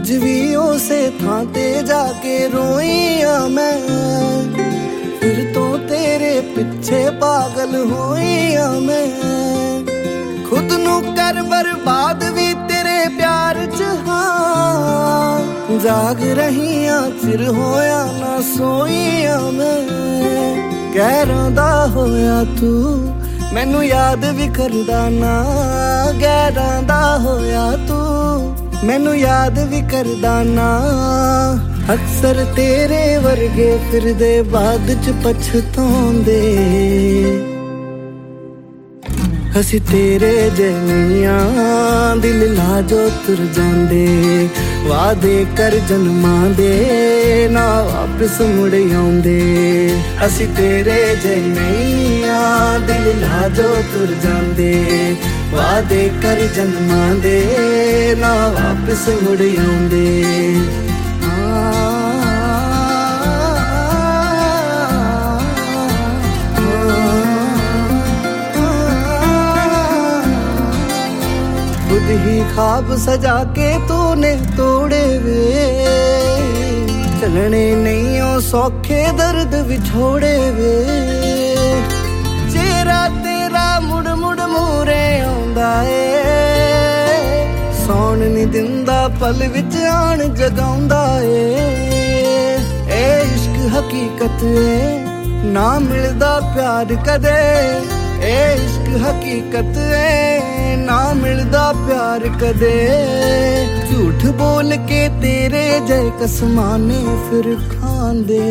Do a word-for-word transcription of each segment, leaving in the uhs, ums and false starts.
ਅੱਜ ਵੀ ਉਸੇ ਥਾਂ ਤੇ ਜਾ ਕੇ ਰੋਈ ਆ ਮੈਂ, ਫਿਰ ਤੋਂ ਤੇਰੇ ਪਿੱਛੇ ਪਾਗਲ ਹੋਈ ਆ ਮੈਂ। ਖੁਦ ਨੂੰ ਕਰ ਬਰਬਾਦ ਵੀ ਤੇਰੇ ਪਿਆਰ ਚ ਹਾਂ, ਜਾਗ ਰਹੀ ਆ ਚਿਰ ਹੋਇਆ ਨਾ ਸੋਈ ਆ ਮੈਂ। ਗਹਿਰਾਂ ਦਾ ਹੋਇਆ ਤੂੰ ਮੈਨੂੰ ਯਾਦ ਵੀ ਕਰਦਾ ਨਾ, ਗਹਿਰਾਂ ਦਾ ਹੋਇਆ ਤੂੰ ਮੈਨੂੰ ਯਾਦ ਵੀ ਕਰਦਾ ਨਾ। ਅਕਸਰ ਤੇਰੇ ਵਰਗੇ ਫਿਰਦੇ ਬਾਅਦ ਚ ਪਛਤਾਉਂਦੇ, ਅਸੀਂ ਤੇਰੇ ਜਨੀਆਂ ਦਿਲ ਲਾ ਜੋ ਤੁਰ ਜਾਂਦੇ। ਵਾਦੇ ਕਰ ਜਨਮਾਂ ਦੇ ਨਾ ਵਾਪਿਸ ਮੁੜ ਆਉਂਦੇ, ਅਸੀਂ ਤੇਰੇ ਜਨੀਆਂ ਦਿਲ ਲਾ ਜੋ ਤੁਰ ਜਾਂਦੇ। ਵਾਦੇ ਕਰ ਜਨਮਾਂ ਦੇ ਨਾ ਵਾਪਿਸ ਮੁੜ ਆਉਂਦੇ। खुद ही ख्वाब सजा के तूने तोड़े वे, चलने नहीं ओ सौखे दर्द विछोड़े वे। चेहरा तेरा मुड़ मुड़ मूरे आउंदा ए, सौण नहीं दिंदा पल विच आण जगाउंदा ए। ए इश्क हकीकत ए ना मिलदा प्यार कदे, ए इश्क हकीकत ए ना मिलदा प्यार कदे। झूठ बोल के तेरे जय कसमाने फिर खांदे,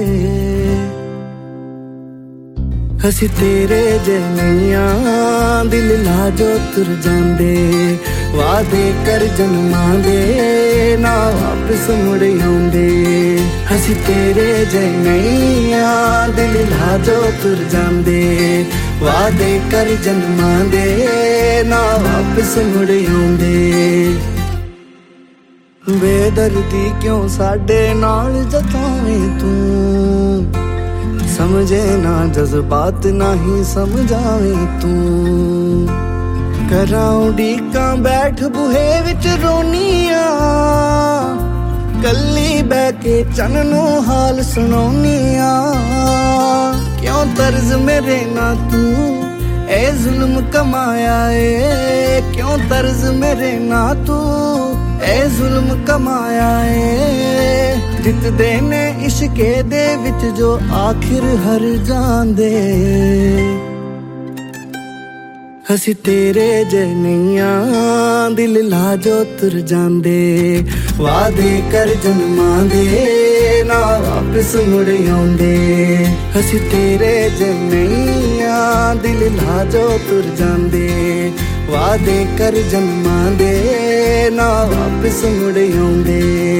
ਅਸੀਂ ਤੇਰੇ ਜਨੀਆਂ ਦਿਲ ਲਾ ਜੋ ਤੁਰ ਜਾਂਦੇ। ਵਾਦੇ ਕਰ ਜਨਮਾਂ ਦੇ ਨਾ ਵਾਪਿਸ ਮੁੜ ਆਉਂਦੇ, ਅਸੀਂ ਤੇਰੇ ਜਨੀਆਂ ਦਿਲ ਲਾ ਜੋ ਤੁਰ ਜਾਂਦੇ। ਵਾਦੇ ਕਰ ਜਨਮਾਂ ਦੇ ਨਾ ਵਾਪਿਸ ਮੁੜ ਆਉਂਦੇ। ਬੇਦਰਦੀ ਕਿਉਂ ਸਾਡੇ ਨਾਲ ਜਤਾਵੇਂ ਤੂੰ, ਸਮਝੇ ਨਾ ਜਜ਼ਬਾਤ ਨਹੀਂ ਸਮਝਾਵੇਂ ਤੂੰ। ਕਰਾਂ ਉਡੀਕਾਂ ਬੈਠ ਬੂਹੇ ਵਿੱਚ ਰੋਨੀਆਂ, ਕੱਲੀ ਬਹਿ ਕੇ ਚੰਨ ਨੂੰ ਹਾਲ ਸੁਣਾਉਨੀਆਂ। ਕਿਉਂ ਤਰਜ਼ ਮੇਰੇ ਨਾ ਤੂੰ ਐ ਜ਼ੁਲਮ ਕਮਾਇਆ ਏ, ਕਿਉਂ ਤਰਜ਼ ਮੇਰੇ ਨਾ ਤੂੰ ਐ ਜ਼ੁਲਮ ਕਮਾਇਆ ਏ। ਜਿੱਤਦੇ ਨੇ ਇਸ਼ਕੇ ਦੇ ਵਿੱਚ ਜੋ ਆਖਿਰ ਹਰ ਜਾਂਦੇ, ਅਸੀਂ ਤੇਰੇ ਜਨੀਆਂ ਦਿਲ ਲਾ ਜੋ ਤੁਰ ਜਾਂਦੇ। ਵਾਦੇ ਕਰ ਜਨਮਾਂ ਦੇ ਨਾ ਵਾਪਿਸ ਮੁੜ ਆਉਂਦੇ, ਅਸੀਂ ਤੇਰੇ ਜਨੀਆਂ ਦਿਲ ਲਾ ਜੋ ਤੁਰ ਜਾਂਦੇ। ਵਾਦੇ ਕਰ ਜਨਮਾਂ ਦੇ ਨਾ ਵਾਪਿਸ ਮੁੜ ਆਉਂਦੇ।